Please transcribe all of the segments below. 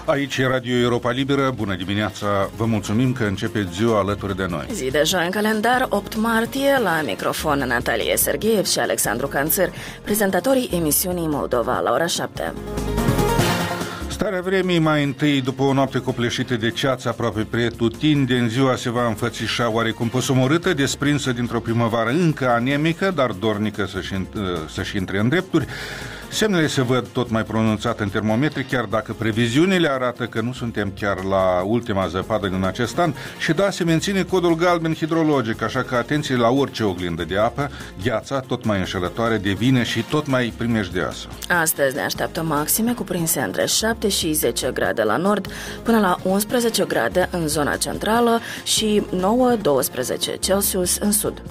Aici e Radio Europa Liberă, bună dimineața, vă mulțumim că începeți ziua alături de noi. Zi de joi în calendar, 8 martie, la microfon Natalie Sergeev și Alexandru Canțăr, prezentatorii emisiunii Moldova la ora 7. Starea vremii mai întâi, după o noapte copleșită de ceață aproape pretutindeni, ziua se va înfățișa oarecum posomorâtă, desprinsă dintr-o primăvară încă anemică, dar dornică să-și intre în drepturi. Semnele se văd tot mai pronunțate în termometri, chiar dacă previziunile arată că nu suntem chiar la ultima zăpadă din acest an și se menține codul galben hidrologic, așa că atenție la orice oglindă de apă, gheața tot mai înșelătoare devine și tot mai primejdioasă. Astăzi ne așteaptă maxime cuprinse între 7 și 10 grade la nord, până la 11 grade în zona centrală și 9-12 Celsius în sud.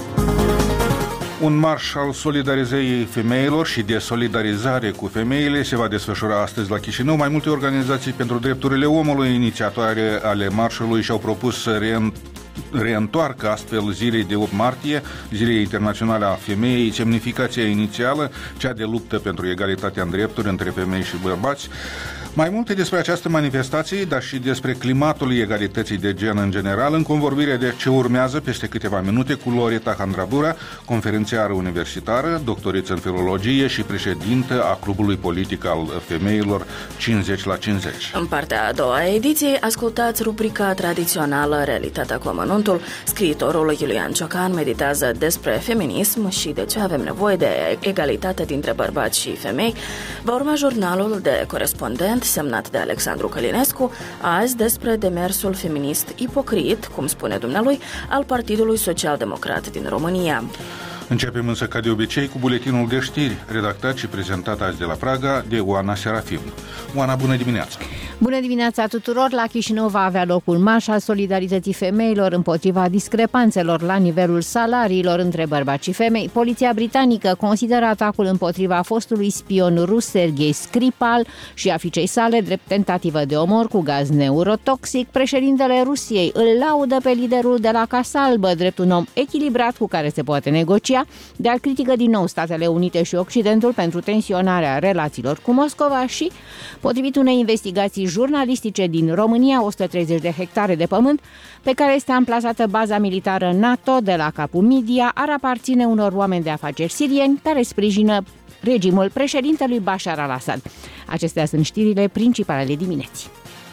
Un marș al solidarizării femeilor și de solidarizare cu femeile se va desfășura astăzi la Chișinău. Mai multe organizații pentru drepturile omului, inițiatoare ale marșului, și-au propus să reîntoarcă astfel zilei de 8 martie, Zilei Internaționale a Femeii, semnificația inițială, cea de luptă pentru egalitatea în drepturi între femei și bărbați. Mai multe despre această manifestație, dar și despre climatul egalității de gen în general, în convorbirea de ce urmează peste câteva minute cu Loreta Handrabura, conferențiară universitară, doctoriță în filologie și președintă a Clubului Politic al Femeilor 50 la 50. În partea a doua a ediției ascultați rubrica tradițională Realitatea cu amănuntul. Scriitorul Iulian Ciocan meditează despre feminism și de ce avem nevoie de egalitate dintre bărbați și femei. Va urma jurnalul de corespondent semnat de Alexandru Călinescu, azi despre demersul feminist ipocrit, cum spune dumnealui, al Partidului Social-Democrat din România. Începem însă, ca de obicei, cu buletinul de știri, redactat și prezentat azi de la Praga de Oana Serafim. Oana, bună dimineața! Bună dimineața tuturor! La Chișinău va avea loc un marș al solidarității femeilor împotriva discrepanțelor la nivelul salariilor între bărbați și femei. Poliția britanică consideră atacul împotriva fostului spion rus Sergei Skripal și a fiicei sale drept tentativă de omor cu gaz neurotoxic. Președintele Rusiei îl laudă pe liderul de la Casa Albă drept un om echilibrat cu care se poate negocia, dar critică din nou Statele Unite și Occidentul pentru tensionarea relațiilor cu Moscova și, potrivit unei investigații jurnalistice din România, 130 de hectare de pământ pe care este amplasată baza militară NATO de la Capul Midia ar aparține unor oameni de afaceri sirieni care sprijină regimul președintelui Bashar al-Assad. Acestea sunt știrile principale ale dimineții.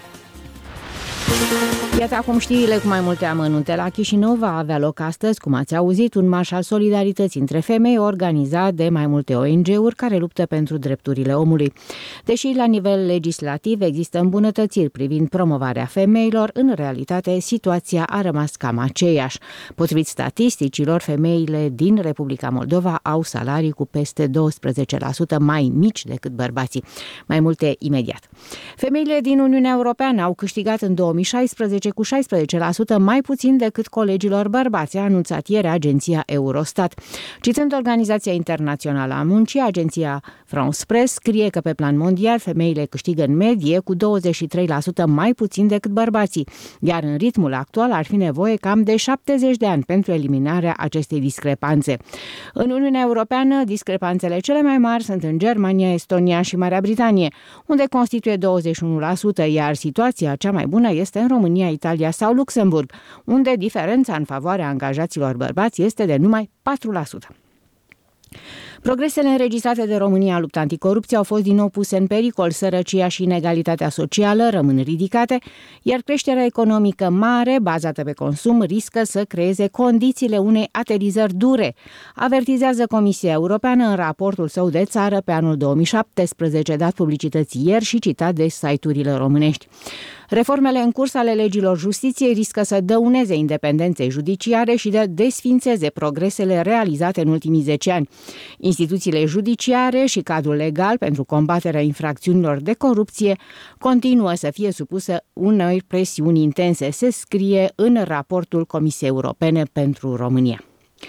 Iată acum știrile cu mai multe amănunte. La Chișinău va avea loc astăzi, cum ați auzit, un marș al solidarității între femei organizat de mai multe ONG-uri care luptă pentru drepturile omului. Deși la nivel legislativ există îmbunătățiri privind promovarea femeilor, în realitate situația a rămas cam aceeași. Potrivit statisticilor, femeile din Republica Moldova au salarii cu peste 12% mai mici decât bărbații. Mai multe imediat. Femeile din Uniunea Europeană au câștigat în 2016 cu 16% mai puțin decât colegilor bărbați, a anunțat ieri agenția Eurostat. Citând Organizația Internațională a Muncii, agenția France Press scrie că pe plan mondial femeile câștigă în medie cu 23% mai puțin decât bărbații, iar în ritmul actual ar fi nevoie cam de 70 de ani pentru eliminarea acestei discrepanțe. În Uniunea Europeană, discrepanțele cele mai mari sunt în Germania, Estonia și Marea Britanie, unde constituie 21%, iar situația cea mai bună este în România, Italia sau Luxemburg, unde diferența în favoarea angajaților bărbați este de numai 4%. Progresele înregistrate de România în lupta anticorupție au fost din nou puse în pericol. Sărăcia și inegalitatea socială rămân ridicate, iar creșterea economică mare, bazată pe consum, riscă să creeze condițiile unei aterizări dure, avertizează Comisia Europeană în raportul său de țară pe anul 2017, dat publicității ieri și citat de site-urile românești. Reformele în curs ale legilor justiției riscă să dăuneze independenței judiciare și să desfințeze progresele realizate în ultimii 10 ani. Instituțiile judiciare și cadrul legal pentru combaterea infracțiunilor de corupție continuă să fie supuse unei presiuni intense, se scrie în raportul Comisiei Europene pentru România.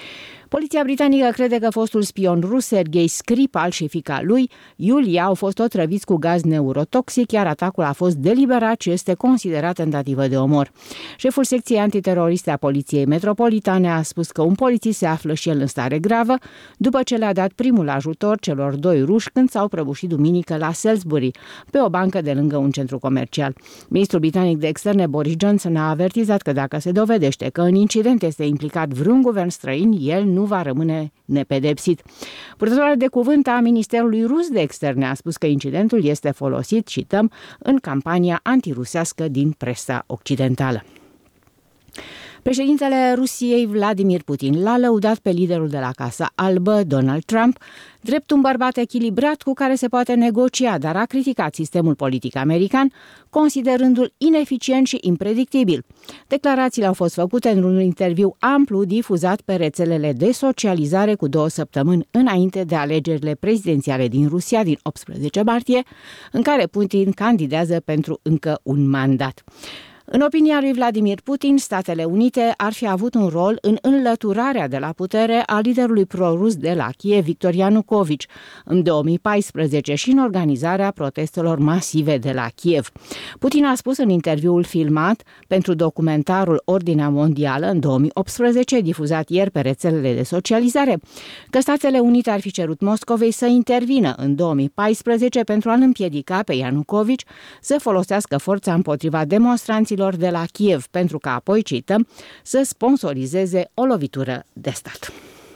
Poliția britanică crede că fostul spion rus Sergei Skripal și fiica lui, Iulia, au fost otrăviți cu gaz neurotoxic, iar atacul a fost deliberat și este considerat tentativă de omor. Șeful secției antiteroriste a Poliției Metropolitane a spus că un polițist se află și el în stare gravă după ce le-a dat primul ajutor celor doi ruși când s-au prăbușit duminică la Salisbury, pe o bancă de lângă un centru comercial. Ministrul britanic de externe Boris Johnson a avertizat că dacă se dovedește că în incident este implicat vreun guvern străin, el nu va rămâne nepedepsit. Purtătoarea de cuvânt a Ministerului Rus de Externe a spus că incidentul este folosit, cităm, în campania antirusească din presa occidentală. Președintele Rusiei Vladimir Putin l-a lăudat pe liderul de la Casa Albă, Donald Trump, drept un bărbat echilibrat cu care se poate negocia, dar a criticat sistemul politic american, considerându-l ineficient și impredictibil. Declarațiile au fost făcute într-un interviu amplu difuzat pe rețelele de socializare cu 2 săptămâni înainte de alegerile prezidențiale din Rusia din 18 martie, în care Putin candidează pentru încă un mandat. În opinia lui Vladimir Putin, Statele Unite ar fi avut un rol în înlăturarea de la putere a liderului pro-rus de la Kiev, Viktor Ianukovici, în 2014 și în organizarea protestelor masive de la Kiev. Putin a spus în interviul filmat pentru documentarul Ordinea Mondială în 2018, difuzat ieri pe rețelele de socializare, că Statele Unite ar fi cerut Moscovei să intervină în 2014 pentru a-l împiedica pe Ianukovici să folosească forța împotriva demonstranților de la Kiev, pentru că apoi, cităm, să sponsorizeze o lovitură de stat.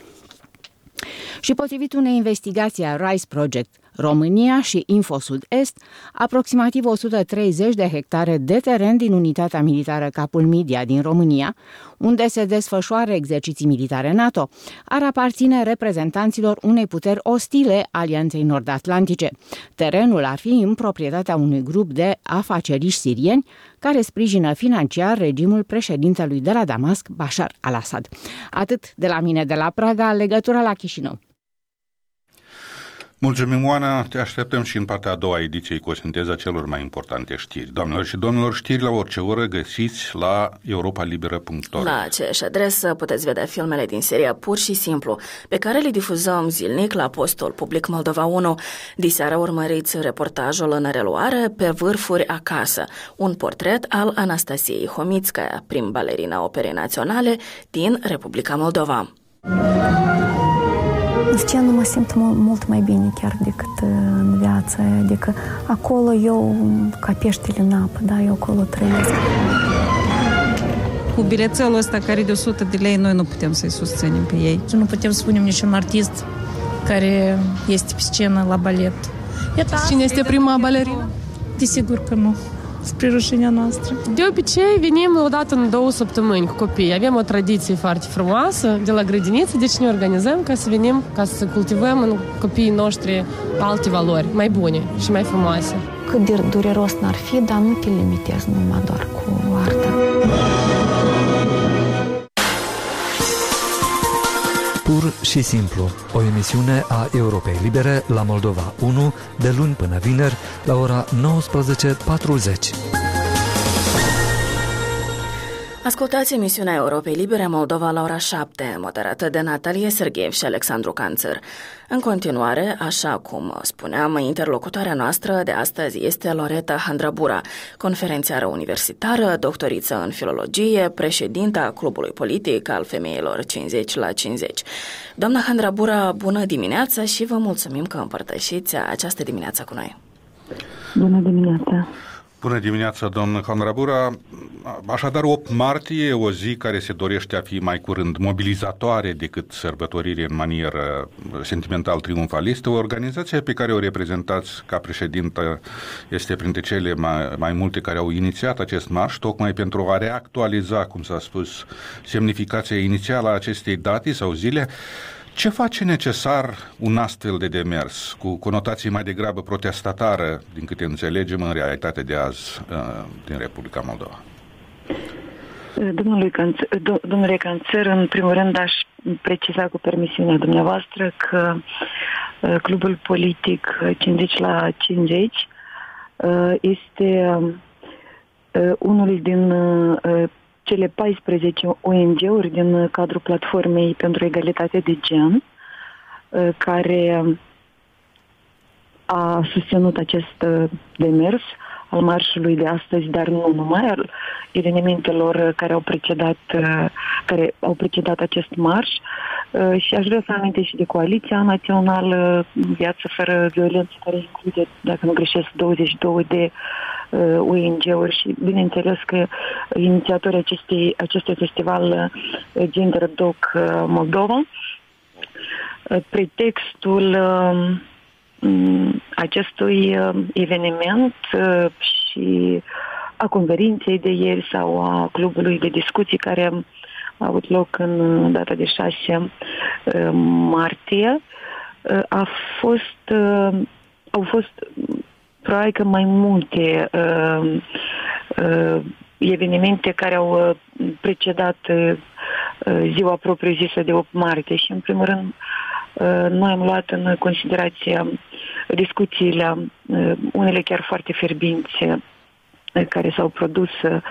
Și potrivit unei investigații a Rice Project România și Infosud Est, aproximativ 130 de hectare de teren din unitatea militară Capul Midia din România, unde se desfășoară exerciții militare NATO, ar aparține reprezentanților unei puteri ostile Alianței Nord-Atlantice. Terenul ar fi în proprietatea unui grup de afaceriști sirieni care sprijină financiar regimul președintelui de la Damasc, Bashar al-Assad. Atât de la mine de la Praga, legătura la Chișinău. Mulțumim, Oana. Te așteptăm și în partea a doua ediției cu o sinteză celor mai importante știri. Doamnelor și domnilor, știri la orice oră găsiți la europalibera.org. La aceeași adresă puteți vedea filmele din seria Pur și Simplu, pe care le difuzăm zilnic la postul Public Moldova 1. Diseară urmăriți reportajul în reluare Pe vârfuri acasă, un portret al Anastasiei Homitskaya, prim balerina Operei Naționale din Republica Moldova. În scenă mă simt mult mai bine chiar decât în viață, adică acolo eu, ca peștele în apă, da, eu acolo trăiesc. Cu bilețelul ăsta care e de 100 de lei, noi nu putem să-i susținem pe ei. Nu putem să spunem niciun artist care este pe scenă la balet. Cine este prima balerină? Desigur că nu. Spre rușinea noastră. De obicei venim o dată în 2 săptămâni cu copii. Avem o tradiție foarte frumoasă de la grădiniță, deci ne organizăm ca să venim, ca să cultivăm în copiii noștri alte valori, mai bune și mai frumoase. Cât de dureros n-ar fi, dar nu te limitezi numai doar cu arta. Pur și simplu, o emisiune a Europei Libere la Moldova 1, de luni până vineri, la ora 19:40. Ascultați emisiunea Europei Libere Moldova la ora 7, moderată de Natalie Sergeev și Alexandru Canțăr. În continuare, așa cum spuneam, interlocutoarea noastră de astăzi este Loreta Handrabura, conferențiară universitară, doctoriță în filologie, președinta Clubului Politic al Femeilor 50 la 50. Doamna Handrabura, bună dimineața și vă mulțumim că împărtășiți această dimineață cu noi. Bună dimineața! Bună dimineața, domnul Handrabura. Așadar, 8 martie, o zi care se dorește a fi mai curând mobilizatoare decât sărbătorire în manieră sentimental triumfalistă. O organizație pe care o reprezentați ca președintă este printre cele mai multe care au inițiat acest marș, tocmai pentru a reactualiza, cum s-a spus, semnificația inițială a acestei date sau zile. Ce face necesar un astfel de demers, cu conotații mai degrabă protestatară, din câte înțelegem, în realitate de azi din Republica Moldova? Domnule Canțăr, în primul rând aș preciza cu permisiunea dumneavoastră că Clubul Politic 50 la 50 este unul din cele 14 ONG-uri din cadrul Platformei pentru Egalitate de Gen, care a susținut acest demers al marșului de astăzi, dar nu numai, al evenimentelor care au precedat acest marș. Și aș vrea să amintesc și de Coaliția Națională Viață Fără Violență, care include, dacă nu greșesc, 22 de ONG-uri și, bineînțeles, că inițiatorii acestui festival Gender Doc Moldova. Pretextul acestui eveniment și a conferinței de ieri sau a clubului de discuții care a avut loc în data de 6 martie au fost probabil că mai multe evenimente care au precedat ziua propriu-zisă de 8 martie și, în primul rând, noi am luat în considerație discuțiile, unele chiar foarte fierbinți, care s-au produs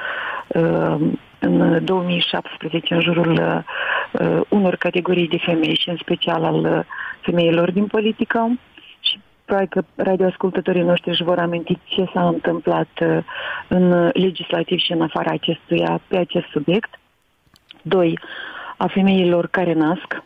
în 2017 în jurul unor categorii de femei și în special al femeilor din politică. Și probabil că radioascultătorii noștri își vor aminti ce s-a întâmplat în legislativ și în afara acestuia pe acest subiect. 2. A femeilor care nasc.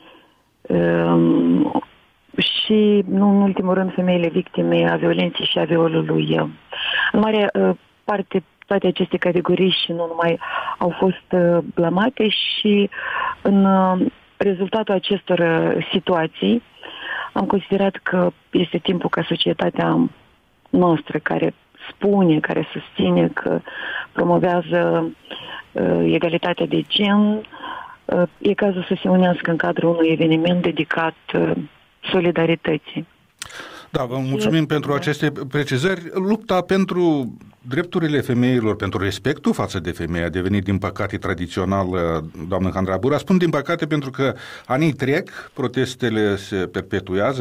Și, nu în ultimul rând, femeile victime a violenței și a violului. În mare parte, toate aceste categorii și nu numai au fost blamate și în rezultatul acestor situații am considerat că este timpul ca societatea noastră care spune, care susține că promovează egalitatea de gen, e cazul să se unească în cadrul unui eveniment dedicat solidarității. Da, vă mulțumim pentru aceste precizări. Lupta pentru drepturile femeilor, pentru respectul față de femei a devenit, din păcate, tradițional, doamnă Handrabura. Spun din păcate pentru că anii trec, protestele se perpetuează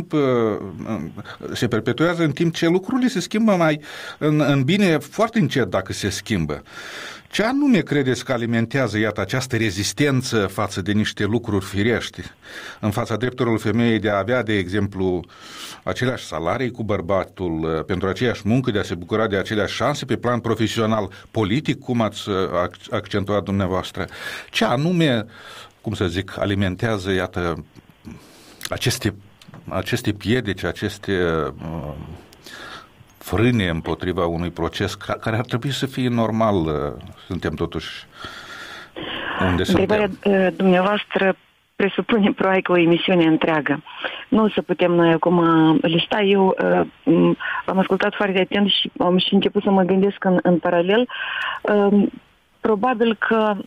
în timp ce lucrurile se schimbă mai în bine foarte încet dacă se schimbă. Ce anume credeți că alimentează, iată, această rezistență față de niște lucruri firești, în fața drepturilor femeii de a avea, de exemplu, aceleași salarii cu bărbatul, pentru aceeași muncă, de a se bucura de aceleași șanse pe plan profesional, politic, cum ați accentuat dumneavoastră? Ce anume, cum să zic, alimentează, iată, aceste piedici, aceste frâne împotriva unui proces care ar trebui să fie normal? Suntem totuși unde Întrebarea dumneavoastră presupune probabil că o emisiune întreagă. Nu o să putem noi acum lista. Eu am ascultat foarte atent și am și început să mă gândesc în paralel. Probabil că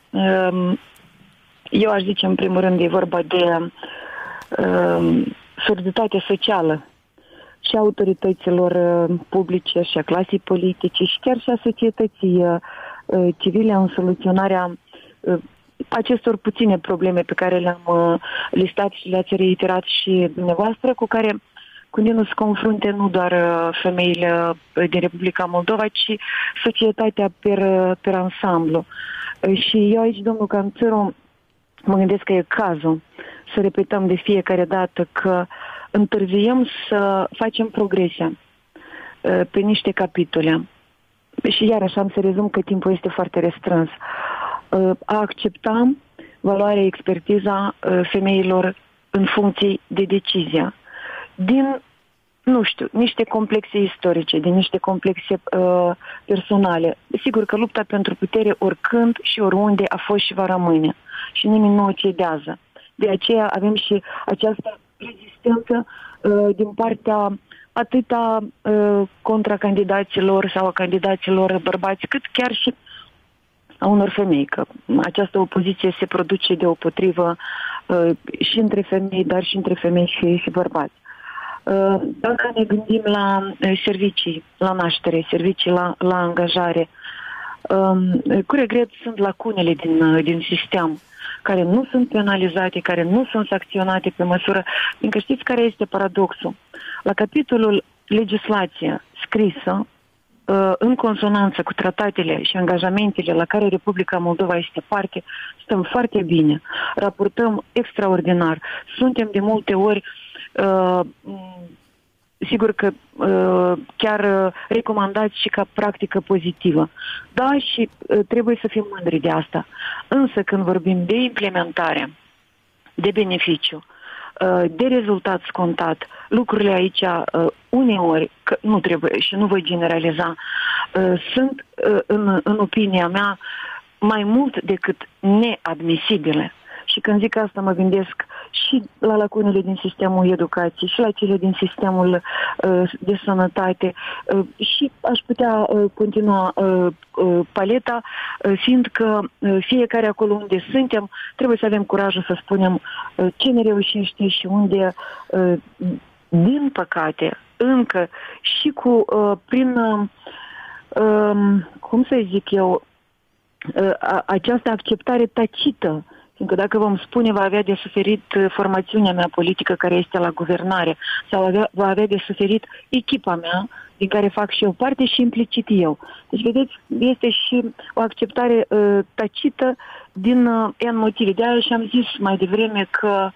eu aș zice, în primul rând, e vorba de surditate socială și a autorităților publice și a clasei politice și chiar și a societății civile în soluționarea acestor puține probleme pe care le-am listat și le-ați reiterat și dumneavoastră, cu care continuă să confrunte nu doar femeile din Republica Moldova, ci societatea per ansamblu. Și eu aici, domnul Canțăru, mă gândesc că e cazul să repetăm de fiecare dată că întârziem să facem progresia pe niște capitole. Și iarăși am să rezum că timpul este foarte restrâns. A accepta valoarea, expertiza femeilor în funcție de decizie. Din, nu știu, niște complexe istorice, din niște complexe personale. Sigur că lupta pentru putere oricând și oriunde a fost și va rămâne. Și nimeni nu o cedează. De aceea avem și această rezistență din partea atât a contracandidaților sau a candidaților bărbați, cât chiar și a unor femei, că această opoziție se produce deopotrivă și între femei, dar și între femei și bărbați. Dacă ne gândim la servicii, la naștere, servicii la angajare, cu regret sunt lacunele din sistem care nu sunt penalizate, care nu sunt sancționate pe măsură, fiindcă știți care este paradoxul? La capitolul legislație scrisă, în consonanță cu tratatele și angajamentele la care Republica Moldova este parte, stăm foarte bine, raportăm extraordinar, suntem de multe ori sigur că chiar recomandați și ca practică pozitivă. Da, și trebuie să fim mândri de asta. Însă când vorbim de implementare, de beneficiu, de rezultat scontat, lucrurile aici uneori, că nu trebuie și nu voi generaliza, sunt în opinia mea mai mult decât neadmisibile. Și când zic asta mă gândesc și la lacunele din sistemul educației și la cele din sistemul de sănătate și aș putea continua paleta, fiindcă fiecare acolo unde suntem trebuie să avem curajul să spunem ce ne reușește și unde, din păcate, încă și cu prin cum să zic eu, această acceptare tacită. Fiindcă dacă vom spune va avea de suferit formațiunea mea politică care este la guvernare sau va avea de suferit echipa mea din care fac și eu parte și implicit eu. Deci, vedeți, este și o acceptare tacită din N motive. De-aia și am zis mai devreme că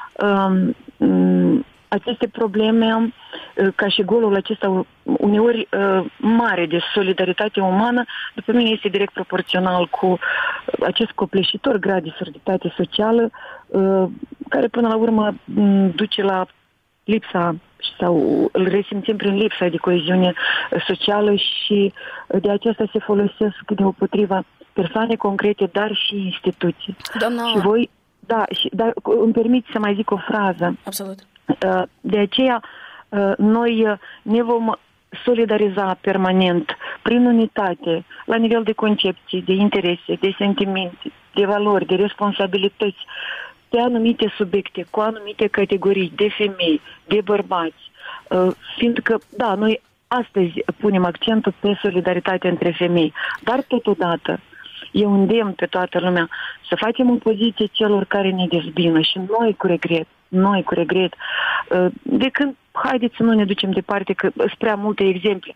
aceste probleme, ca și golul acesta uneori mare de solidaritate umană, după mine este direct proporțional cu acest copleșitor grad de soliditate socială, care până la urmă duce la lipsa sau îl resimțim prin lipsa de coeziune socială și de aceasta se folosesc deopotriva persoane concrete, dar și instituții. Doamna... Și voi, dar îmi permit să mai zic o frază. Absolut. De aceea noi ne vom solidariza permanent prin unitate, la nivel de concepții, de interese, de sentimente, de valori, de responsabilități, pe anumite subiecte, cu anumite categorii de femei, de bărbați, fiindcă, da, noi astăzi punem accentul pe solidaritate între femei, dar totodată eu îndemn pe toată lumea să facem opoziție celor care ne dezbină și noi cu regret, de când, haideți să nu ne ducem departe, că sunt prea multe exemple.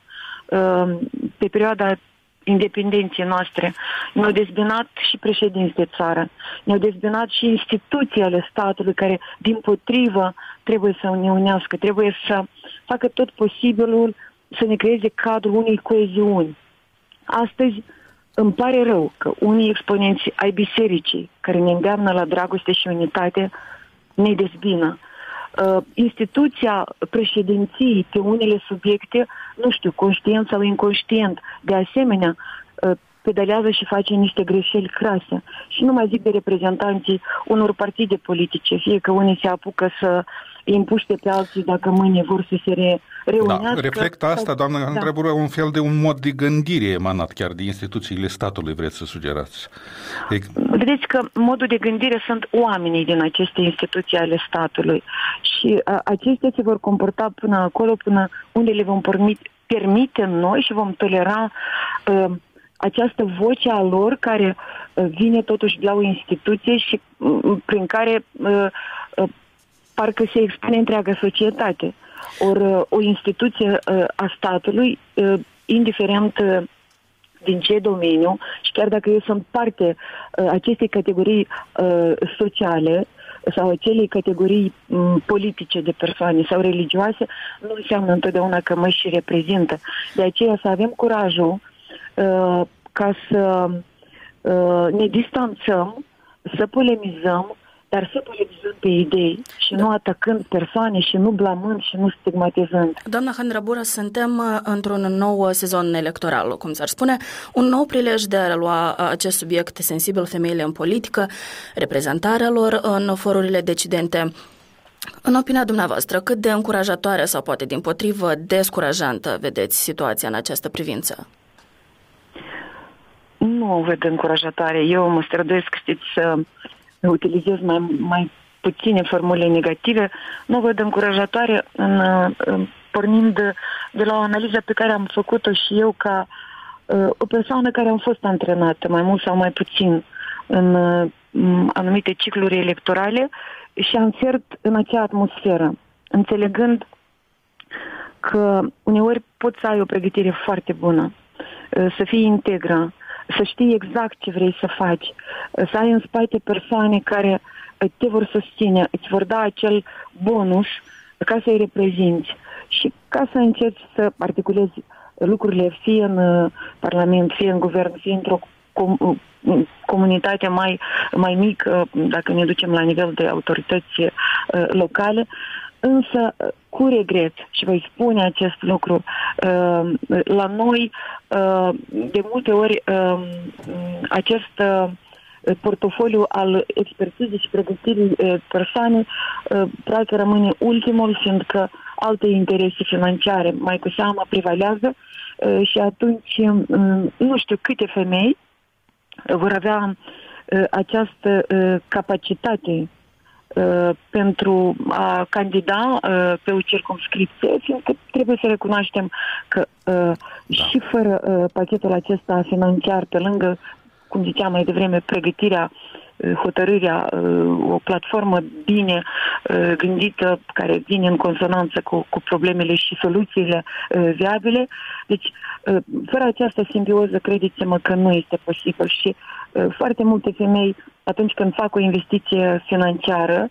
Pe perioada independenței noastre ne-au dezbinat și președinți de țară, ne-au dezbinat și instituții ale statului care, dimpotrivă, trebuie să ne unească, trebuie să facă tot posibilul să ne creeze cadrul unei coeziuni. Astăzi îmi pare rău că unii exponenți ai bisericii care ne îndeamnă la dragoste și unitate ne dezbină. Instituția președinției pe unele subiecte, nu știu, conștient sau inconștient, de asemenea, pedalează și face niște greșeli crase. Și nu mai zic de reprezentanții unor partide politice, fie că unii se apucă să îi împuște pe alții dacă mâine vor să se reunească. Da, reflectă asta, doamnă Handrăbură, un fel de un mod de gândire emanat chiar de instituțiile statului, vreți să sugerați? Vedeți că modul de gândire sunt oamenii din aceste instituții ale statului și acestea se vor comporta până acolo, până unde le vom permite noi și vom tolera această voce a lor care vine totuși de la o instituție și prin care parcă se expune întreaga societate. Ori o instituție a statului, indiferent din ce domeniu, și chiar dacă eu sunt parte acestei categorii sociale sau acelei categorii politice de persoane sau religioase, nu înseamnă întotdeauna că mă și reprezintă. De aceea să avem curajul ca să ne distanțăm, să polemizăm, dar să polemizăm pe idei și nu atacând persoane și nu blamând și nu stigmatizând. Doamna Handrăbură, suntem într-un nou sezon electoral, cum s-ar spune, un nou prilej de a relua acest subiect sensibil, femeile în politică, reprezentarea lor în forurile decidente. În opinia dumneavoastră, cât de încurajatoare sau poate dimpotrivă descurajantă vedeți situația în această privință? Nu o văd încurajatoare. Eu mă străduiesc, știți, să utilizez mai puține formule negative. Nu o văd încurajatoare pornind de la o analiză pe care am făcut-o și eu ca o persoană care am fost antrenată mai mult sau mai puțin în anumite cicluri electorale și am cert în acea atmosferă, înțelegând că uneori poți să ai o pregătire foarte bună, să fii integră, să știi exact ce vrei să faci, să ai în spate persoane care te vor susține, îți vor da acel bonus ca să-i reprezinți și ca să încerci să articulezi lucrurile fie în Parlament, fie în Guvern, fie într-o comunitate mai mică, dacă ne ducem la nivel de autorități locale, însă cu regret, și voi spune acest lucru, la noi de multe ori acest portofoliu al expertizei și pregătirii persoanei practic rămâne ultimul, fiindcă alte interese financiare mai cu seamă prevalează și atunci nu știu câte femei vor avea această capacitate pentru a candida pe o circumscripție, fiindcă trebuie să recunoaștem că și fără pachetul acesta financiar, pe lângă, cum ziceam mai devreme, pregătirea, hotărârea, o platformă bine gândită, care vine în consonanță cu problemele și soluțiile viabile. Deci, fără această simbioză, credeți-mă că nu este posibil și foarte multe femei, atunci când fac o investiție financiară,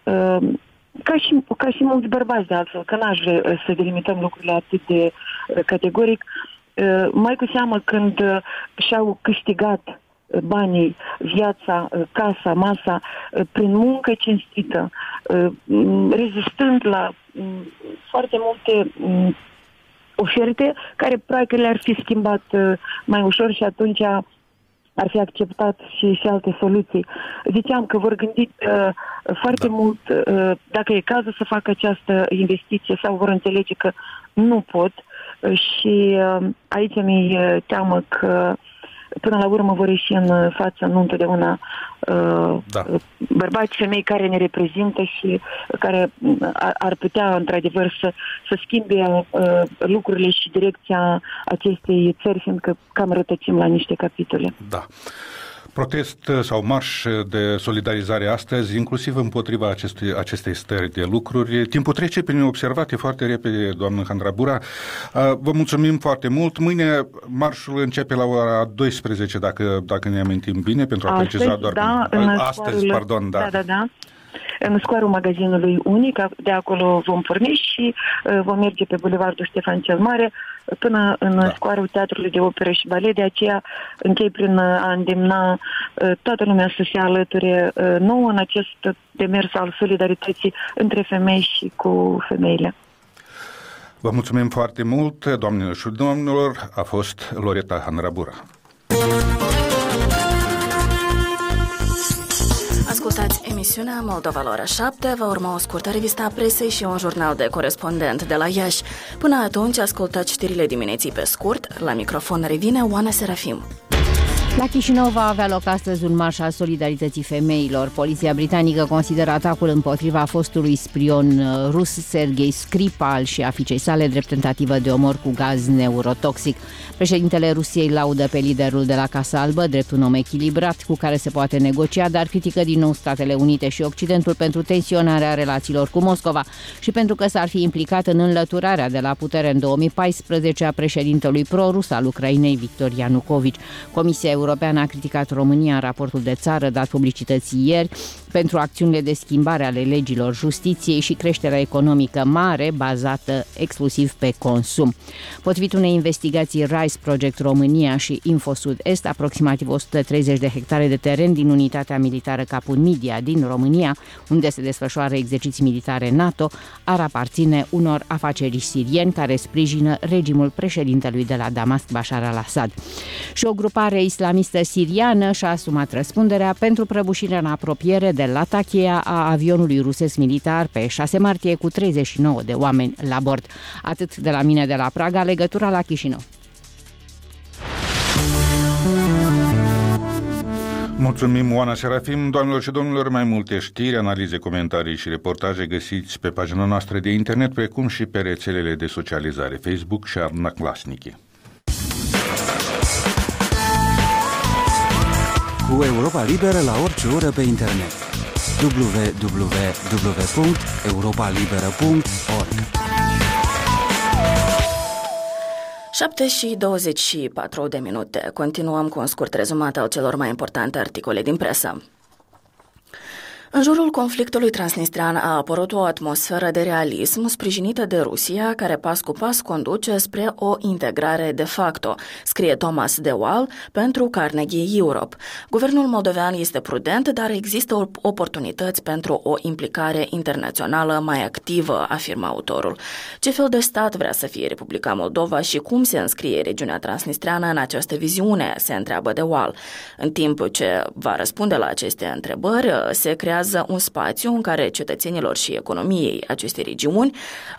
ca și mulți bărbați de altfel, că n-aș vrea să delimităm lucrurile atât de categoric, mai cu seamă când și-au câștigat banii, viața, casa, masa, prin muncă cinstită, rezistând la foarte multe oferte care practic le-ar fi schimbat mai ușor și atunci ar fi acceptat și alte soluții. Ziceam că vor gândi foarte mult dacă e cazul să facă această investiție sau vor înțelege că nu pot și aici mi-e teamă că până la urmă vor ieși în față nu întotdeauna bărbați, femei care ne reprezintă și care ar putea într-adevăr să schimbe lucrurile și direcția acestei țări, fiindcă cam rătăcim la niște capitole. Da. Protest sau marș de solidarizare astăzi, inclusiv împotriva acestei stări de lucruri. Timpul trece prin observate foarte repede, doamnă Handrabura. Vă mulțumim foarte mult. Mâine marșul începe la ora 12, dacă ne amintim bine, pentru a preciza doar... Astăzi, pardon, da. Da. În scoarul magazinului Unic, de acolo vom porni și vom merge pe Bulevardul Ștefan cel Mare până în scoarul Teatrului de Operă și Balet. De aceea închei prin a îndemna toată lumea să se alăture nouă în acest demers al solidarității între femei și cu femeile. Vă mulțumim foarte mult, doamnelor și domnilor. A fost Loreta Handrabura. Ascultați emisiunea Moldova la ora 7, va urma o scurtă revistă a presei și un jurnal de corespondent de la Iași. Până atunci, ascultați știrile dimineții pe scurt. La microfon revine Oana Serafim. La Chișinău va avea loc astăzi un marș al solidarității femeilor. Poliția britanică consideră atacul împotriva fostului spion rus Sergei Skripal și a fiicei sale drept tentativă de omor cu gaz neurotoxic. Președintele Rusiei laudă pe liderul de la Casa Albă drept un om echilibrat cu care se poate negocia, dar critică din nou Statele Unite și Occidentul pentru tensionarea relațiilor cu Moscova și pentru că s-ar fi implicat în înlăturarea de la putere în 2014 a președintelui pro-rus al Ucrainei, Victor Ianucovici. Comisia Europeană a criticat România în raportul de țară dat publicității ieri pentru acțiunile de schimbare ale legilor justiției și creșterea economică mare bazată exclusiv pe consum. Potrivit unei investigații Rise Project România și Infosud Est, aproximativ 130 de hectare de teren din unitatea militară Capun Midia din România, unde se desfășoară exerciții militare NATO, ar aparține unor afaceri sirieni care sprijină regimul președintelui de la Damasc, Bashar al-Assad. Și o grupare islamistă siriană și-a asumat răspunderea pentru prăbușirea în apropiere de Latakia a avionului rusesc militar pe 6 martie cu 39 de oameni la bord. Atât de la mine de la Praga, legătura la Chișinău. Mulțumim, Oana Serafim. Doamnelor și domnilor, mai multe știri, analize, comentarii și reportaje găsiți pe pagina noastră de internet, precum și pe rețelele de socializare Facebook și Odnoklassniki. Cu Europa Liberă la orice oră pe internet. www.europalibera.org 7:24. Continuăm cu un scurt rezumat al celor mai importante articole din presă. În jurul conflictului transnistrean a apărut o atmosferă de realism sprijinită de Rusia, care pas cu pas conduce spre o integrare de facto, scrie Thomas de Waal pentru Carnegie Europe. Guvernul moldovean este prudent, dar există oportunități pentru o implicare internațională mai activă, afirmă autorul. Ce fel de stat vrea să fie Republica Moldova și cum se înscrie regiunea transnistreană în această viziune, se întreabă de Waal. În timp ce va răspunde la aceste întrebări, se creează un spațiu în care cetățenilor și economiei acestei regiuni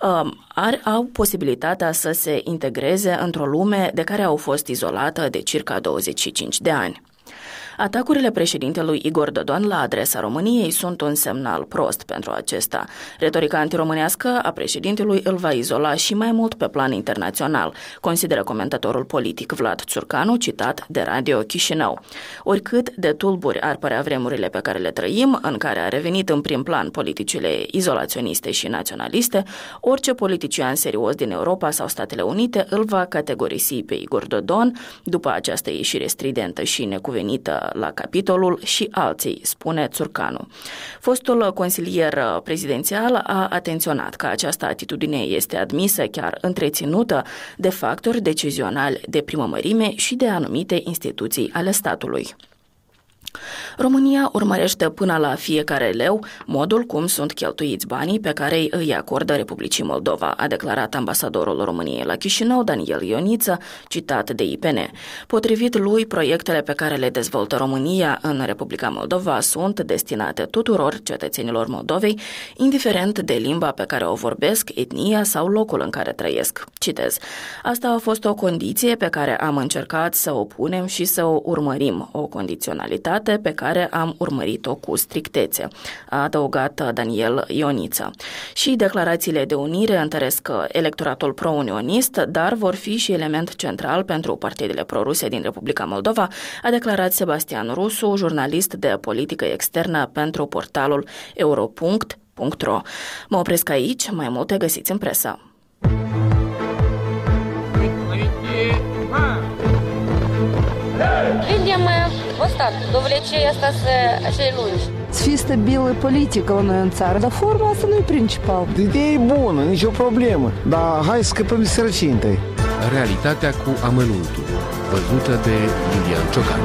au posibilitatea să se integreze într-o lume de care au fost izolată de circa 25 de ani. Atacurile președintelui Igor Dodon la adresa României sunt un semnal prost pentru acesta. Retorica antiromânească a președintelui îl va izola și mai mult pe plan internațional, consideră comentatorul politic Vlad Țurcanu, citat de Radio Chișinău. Oricât de tulburi ar părea vremurile pe care le trăim, în care a revenit în prim plan politicile izolaționiste și naționaliste, orice politician serios din Europa sau Statele Unite îl va categorisi pe Igor Dodon, după această ieșire stridentă și necuvenită la capitolul și alții, spune Țurcanu. Fostul consilier prezidențial a atenționat că această atitudine este admisă, chiar întreținută, de factori decizionali de primă mărime și de anumite instituții ale statului. România urmărește până la fiecare leu modul cum sunt cheltuiți banii pe care îi acordă Republicii Moldova, a declarat ambasadorul României la Chișinău, Daniel Ioniță, citat de IPN. Potrivit lui, proiectele pe care le dezvoltă România în Republica Moldova sunt destinate tuturor cetățenilor Moldovei, indiferent de limba pe care o vorbesc, etnia sau locul în care trăiesc. Citez. Asta a fost o condiție pe care am încercat să o punem și să o urmărim, o condiționalitate pe care am urmărit-o cu strictețe, a adăugat Daniel Ioniță. Și declarațiile de unire întăresc electoratul pro-unionist, dar vor fi și element central pentru partidele proruse din Republica Moldova, a declarat Sebastian Rusu, jurnalist de politică externă pentru portalul euro.ro. Mă opresc aici, mai multe găsiți în presă. Видим вот так, довлечение asta acei lungi. Să fie stabilă politică la noi în țară, dar forma asta nu e principal. Ideea e bună, nicio problemă, dar hai să scăpăm de sărăcie întâi. Realitatea cu amănuntul, văzută de Iulian Ciocan.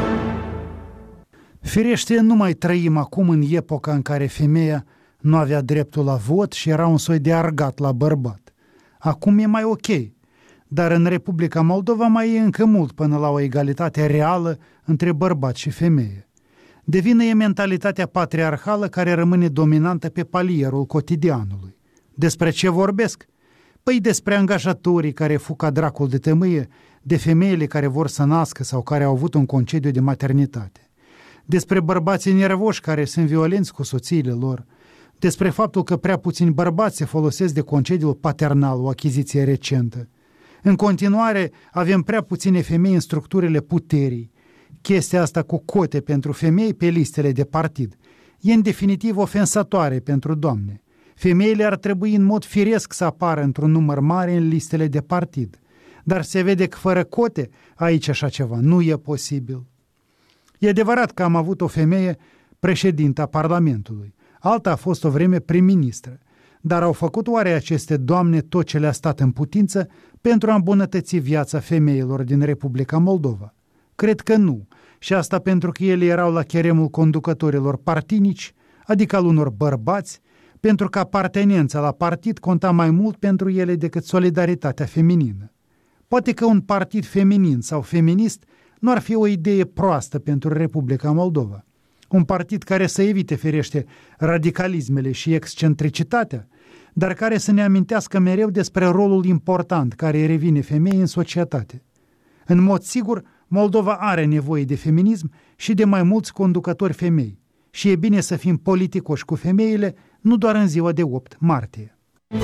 Firește, nu mai trăim acum în epoca în care femeia nu avea dreptul la vot și era un soi de argat la bărbat. Acum e mai ok. Dar în Republica Moldova mai e încă mult până la o egalitate reală între bărbat și femeie. De vină e mentalitatea patriarhală care rămâne dominantă pe palierul cotidianului. Despre ce vorbesc? Păi despre angajatorii care fug ca dracul de tămâie, de femeile care vor să nască sau care au avut un concediu de maternitate. Despre bărbații nervoși care sunt violenți cu soțiile lor. Despre faptul că prea puțini bărbați se folosesc de concediul paternal, o achiziție recentă. În continuare, avem prea puține femei în structurile puterii. Chestia asta cu cote pentru femei pe listele de partid e în definitiv ofensatoare pentru doamne. Femeile ar trebui în mod firesc să apară într-un număr mare în listele de partid. Dar se vede că fără cote, aici așa ceva nu e posibil. E adevărat că am avut o femeie președinta Parlamentului. Alta a fost o vreme prim-ministră. Dar au făcut oare aceste doamne tot ce le-a stat în putință pentru a îmbunătăți viața femeilor din Republica Moldova? Cred că nu, și asta pentru că ele erau la cheremul conducătorilor partinici, adică al unor bărbați, pentru că apartenența la partid conta mai mult pentru ele decât solidaritatea feminină. Poate că un partid feminin sau feminist nu ar fi o idee proastă pentru Republica Moldova. Un partid care să evite, firește, radicalismele și excentricitatea, dar care să ne amintească mereu despre rolul important care îi revine femeii în societate. În mod sigur, Moldova are nevoie de feminism și de mai mulți conducători femei. Și e bine să fim politicoși cu femeile, nu doar în ziua de 8 martie.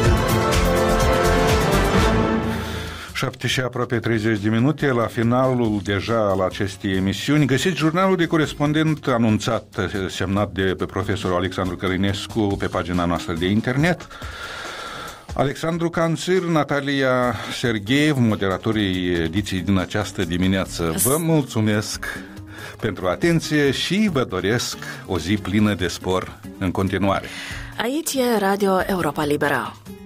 7 și aproape 30 de minute, la finalul deja al acestei emisiuni, găsiți jurnalul de corespondent anunțat, semnat de pe profesorul Alexandru Călinescu pe pagina noastră de internet. Alexandru Canțir, Natalia Sergeev, moderatorii ediției din această dimineață. Vă mulțumesc pentru atenție și vă doresc o zi plină de spor în continuare. Aici e Radio Europa Liberă.